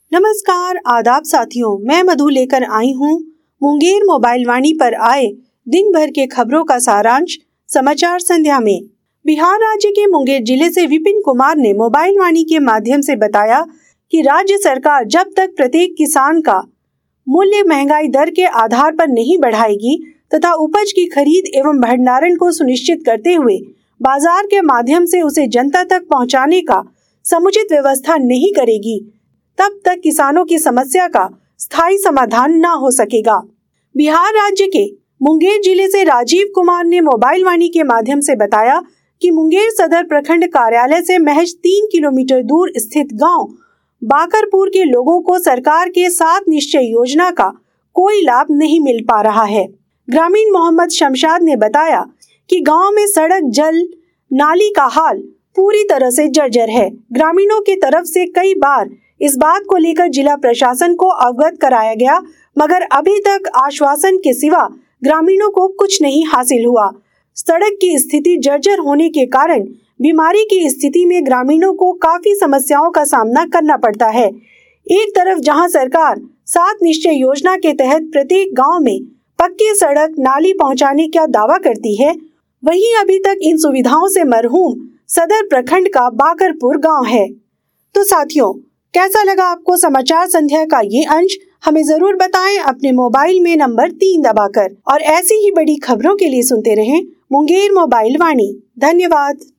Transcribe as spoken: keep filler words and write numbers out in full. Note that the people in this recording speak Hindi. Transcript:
नमस्कार, आदाब साथियों, मैं मधु लेकर आई हूँ मुंगेर मोबाइल वाणी पर आए दिन भर के खबरों का सारांश समाचार संध्या में। बिहार राज्य के मुंगेर जिले से विपिन कुमार ने मोबाइल वाणी के माध्यम से बताया कि राज्य सरकार जब तक प्रत्येक किसान का मूल्य महंगाई दर के आधार पर नहीं बढ़ाएगी तथा उपज की खरीद एवं भंडारण को सुनिश्चित करते हुए बाजार के माध्यम से उसे जनता तक पहुंचाने का समुचित व्यवस्था नहीं करेगी, तब तक किसानों की समस्या का स्थायी समाधान न हो सकेगा। बिहार राज्य के मुंगेर जिले से राजीव कुमार ने मोबाइल वाणी के माध्यम से बताया कि मुंगेर सदर प्रखंड कार्यालय से महज तीन किलोमीटर दूर स्थित गांव बाकरपुर के लोगों को सरकार के सात निश्चय योजना का कोई लाभ नहीं मिल पा रहा है। ग्रामीण मोहम्मद शमशाद ने बताया कि गांव में सड़क, जल, नाली का हाल पूरी तरह से जर्जर है। ग्रामीणों की तरफ से कई बार इस बात को लेकर जिला प्रशासन को अवगत कराया गया, मगर अभी तक आश्वासन के सिवा ग्रामीणों को कुछ नहीं हासिल हुआ। सड़क की स्थिति जर्जर होने के कारण बीमारी की स्थिति में ग्रामीणों को काफी समस्याओं का सामना करना पड़ता है। एक तरफ जहां सरकार सात निश्चय योजना के तहत प्रत्येक गांव में पक्की सड़क, नाली पहुंचाने का दावा करती है, वहीं अभी तक इन सुविधाओं से मरहूम सदर प्रखंड का बाकरपुर गांव है। तो साथियों, कैसा लगा आपको समाचार संध्या का ये अंश? हमें जरूर बताएं अपने मोबाइल में नंबर तीन दबाकर। और ऐसी ही बड़ी खबरों के लिए सुनते रहें मुंगेर मोबाइल वाणी। धन्यवाद।